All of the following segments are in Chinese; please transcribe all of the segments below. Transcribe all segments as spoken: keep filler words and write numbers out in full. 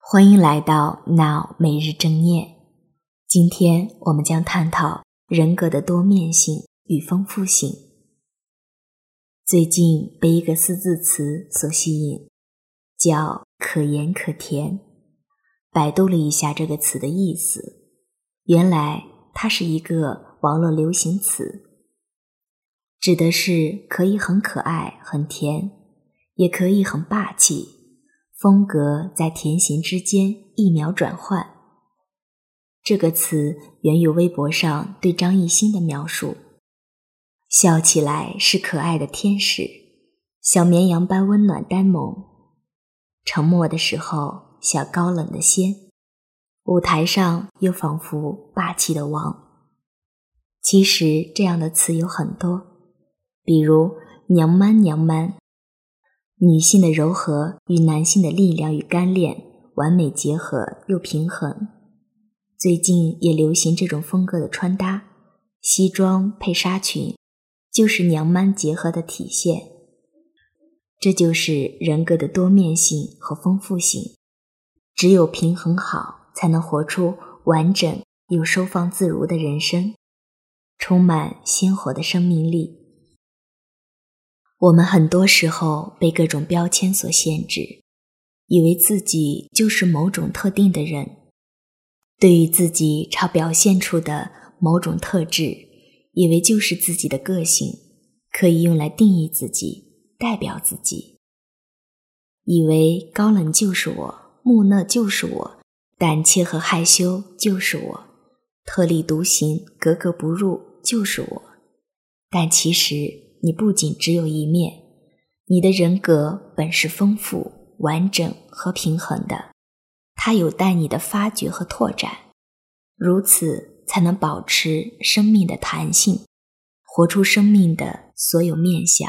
欢迎来到 Now 每日正念。今天我们将探讨人格的多面性与丰富性。最近被一个四字词所吸引，叫可盐可甜。百度了一下这个词的意思，原来它是一个网络流行词，指的是可以很可爱很甜，也可以很霸气，风格在甜咸之间一秒转换。这个词源于微博上对张艺兴的描述，笑起来是可爱的天使，小绵羊般温暖呆萌，沉默的时候像高冷的仙，舞台上又仿佛霸气的王。其实这样的词有很多，比如娘 man 娘 man，女性的柔和与男性的力量与干练完美结合又平衡。最近也流行这种风格的穿搭，西装配纱裙，就是娘 man 结合的体现。这就是人格的多面性和丰富性，只有平衡好，才能活出完整又收放自如的人生，充满鲜活的生命力。我们很多时候被各种标签所限制，以为自己就是某种特定的人，对于自己常表现出的某种特质，以为就是自己的个性，可以用来定义自己，代表自己。以为高冷就是我，木讷就是我，胆怯和害羞就是我，特立独行，格格不入就是我。但其实你不仅只有一面，你的人格本是丰富、完整和平衡的，它有待你的发掘和拓展，如此才能保持生命的弹性，活出生命的所有面向。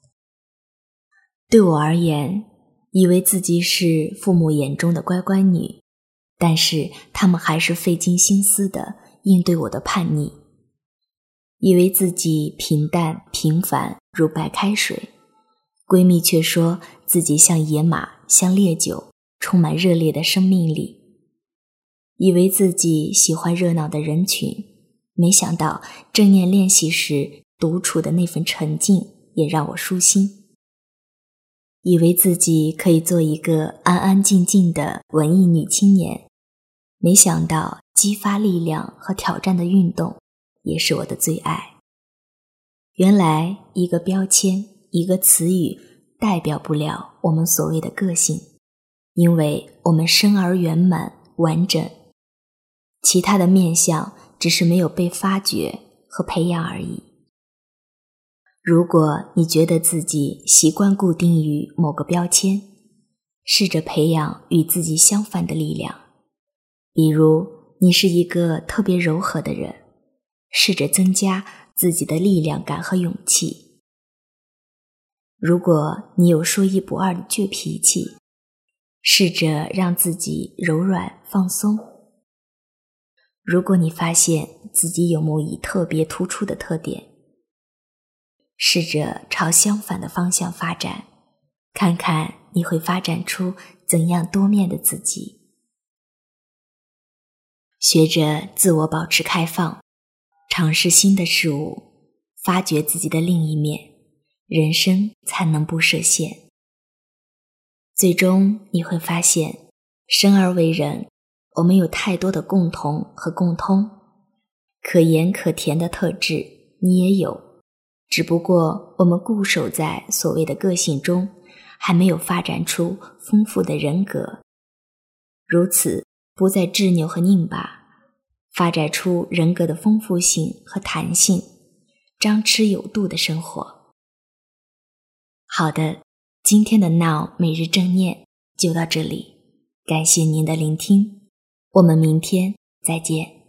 对我而言，以为自己是父母眼中的乖乖女，但是他们还是费尽心思地应对我的叛逆。以为自己平淡平凡如白开水，闺蜜却说自己像野马，像烈酒，充满热烈的生命力。以为自己喜欢热闹的人群，没想到正念练习时独处的那份沉静也让我舒心。以为自己可以做一个安安静静的文艺女青年，没想到激发力量和挑战的运动也是我的最爱。原来一个标签，一个词语代表不了我们所谓的个性，因为我们生而圆满完整，其他的面向只是没有被发掘和培养而已。如果你觉得自己习惯固定于某个标签，试着培养与自己相反的力量。比如你是一个特别柔和的人，试着增加自己的力量感和勇气。如果你有说一不二的倔脾气，试着让自己柔软放松。如果你发现自己有某一特别突出的特点，试着朝相反的方向发展，看看你会发展出怎样多面的自己。学着自我保持开放，尝试新的事物，发掘自己的另一面，人生才能不设限。最终你会发现，生而为人，我们有太多的共同和共通，可盐可甜的特质你也有，只不过我们固守在所谓的个性中，还没有发展出丰富的人格。如此不再执拗和拧巴，发展出人格的丰富性和弹性，张弛有度的生活。好的，今天的 Now 每日正念就到这里，感谢您的聆听，我们明天再见。